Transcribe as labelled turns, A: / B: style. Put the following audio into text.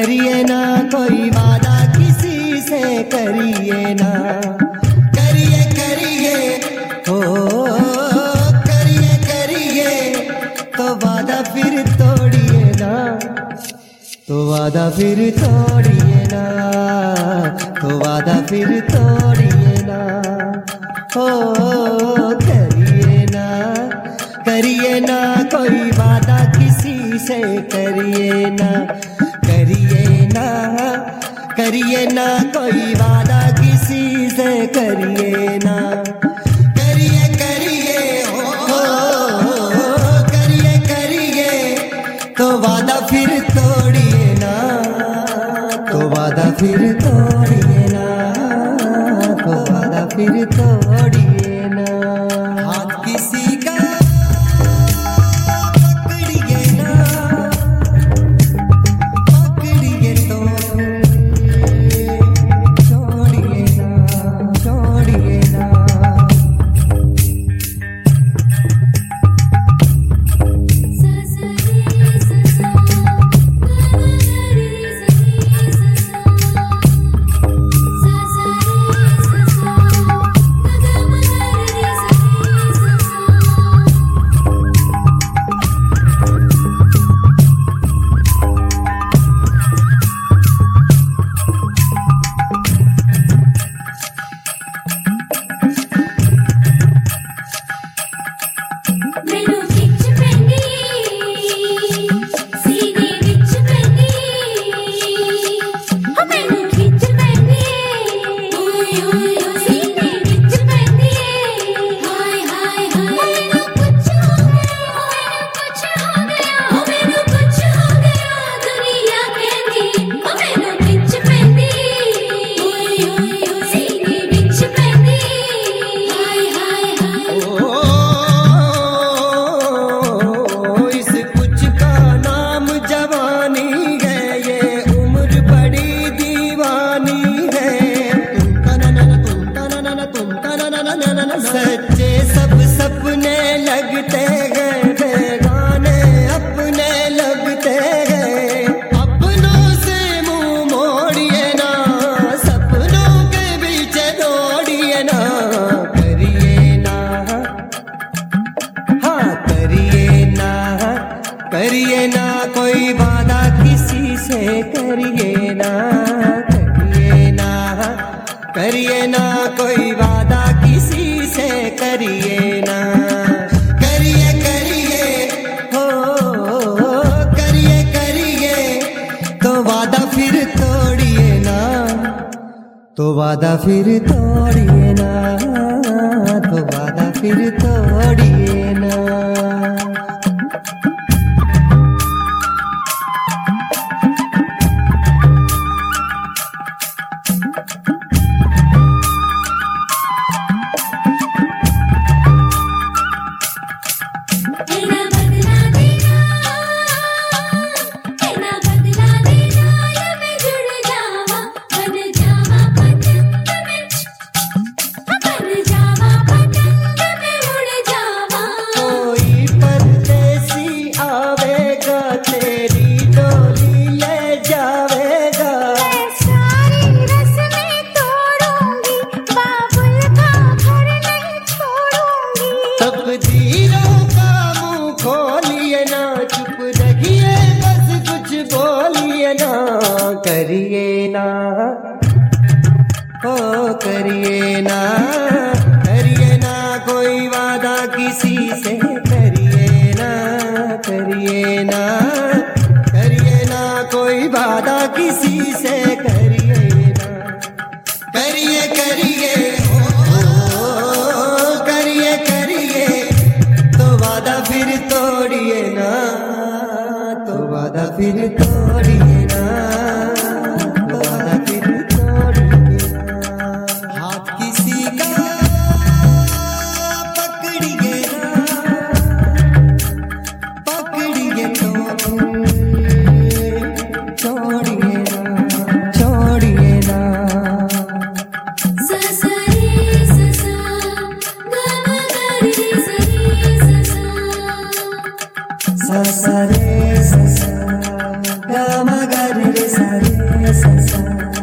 A: करिए ना कोई वादा किसी से, करिए ना, करिए करिए हो, करिए करिए तो वादा फिर तोड़िए ना, तो वादा फिर तोड़िए ना, तो वादा फिर तोड़िए ना हो। करिए ना कोई वादा किसी से, करिए ना, करिए ना, करिए ना कोई वादा किसी से, करिए ना, करिए करिए हो, करिए करिए तो वादा फिर तोड़िए ना, तो वादा फिर तोड़िए ना, तो वादा फिर तोड़िए ना। हाथ किसी का सच्चे सब सपने लगते हैं, बेगाने अपने लगते हैं, अपनों से मुंह मोड़िए ना, सपनों के बीच दौड़िए ना, करिए ना, हाँ करिए ना, करिए ना कोई वादा किसी से, करिए ना, करिए ना, करिए ना कोई वादा किसी से, करिए ना, करिए करिए हो, करिए करिए तो वादा फिर तोड़िए ना, तो वादा फिर तोड़िए ना, तो वादा फिर तोड़िए ना। तकदीरों का मुंह खोलिए ना, चुप रहिए बस कुछ बोलिए ना, करिए ना, ओ करिए ना, करिए ना कोई वादा किसी से, करिए ना, करिए ना, करिए ना कोई वादा किसी से, करिए ना, करिए करिए फिर तोड़िए ना, तो वादा फिर तोड़िए ना, तो वादा फिर तोड़िए ना। हाथ किसी का पकड़िए ना, पकड़िए तो छोड़िए ना, छोड़िए ना। सा सा रे सा सा
B: गा मा गा रे रे सा रे सा सा।